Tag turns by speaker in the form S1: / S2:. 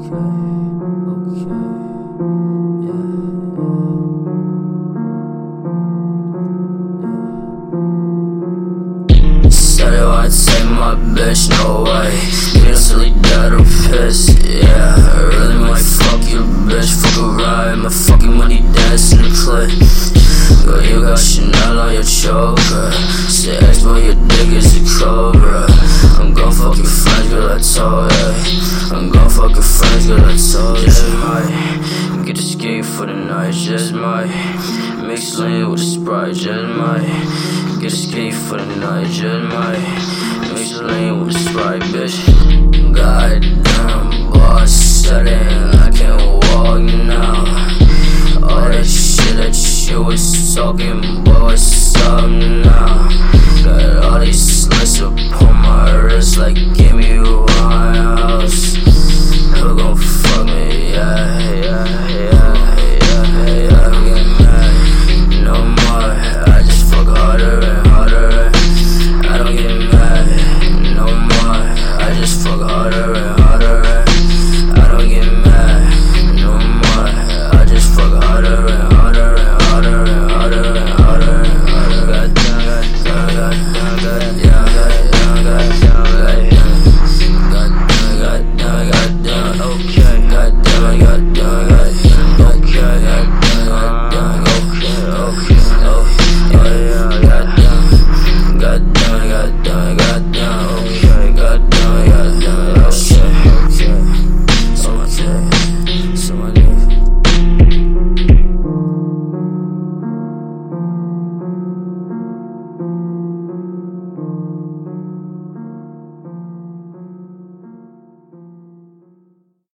S1: Said I wanna take my bitch, no way. You don't silly dead or pissed, yeah. I really might fuck your bitch, fuck a ride. My fucking money dance in the clip. Girl, you got Chanel on your choker. Say X, boy, your dick is a cobra. I'm gon' fuck your friends, girl, I told ya. I'm gon' fuck your friends, girl, I told ya. Just might get a skate for the night, just might mix lean with a Sprite, just might get a skate for the night, just might mix lean with a Sprite, bitch.